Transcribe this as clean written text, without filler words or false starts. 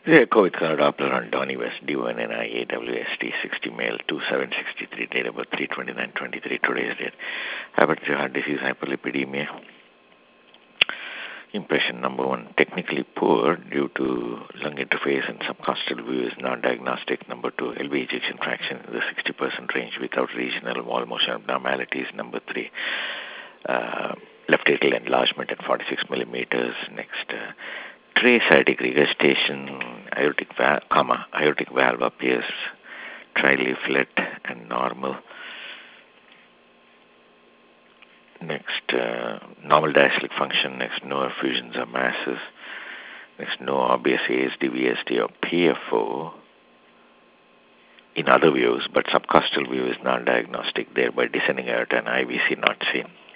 Yeah, COVID Doppler on Donny West, D1NI, AWST, 60 male, 2763, date of birth 3/29/23, today's date. Hereditary heart disease, hyperlipidemia. Impression number one, technically poor due to lung interface and subcostal view is not diagnostic. Number two, LV ejection fraction in the 60% range without regional wall motion abnormalities. Number three, left atrial enlargement at 46 millimeters. Next, trace aortic regurgitation, aortic valve appears trileaflet and normal. Next, normal diastolic function. Next, no effusions or masses. Next, no obvious ASD, VSD or PFO in other views, but subcostal view is non-diagnostic, thereby descending aorta and IVC not seen.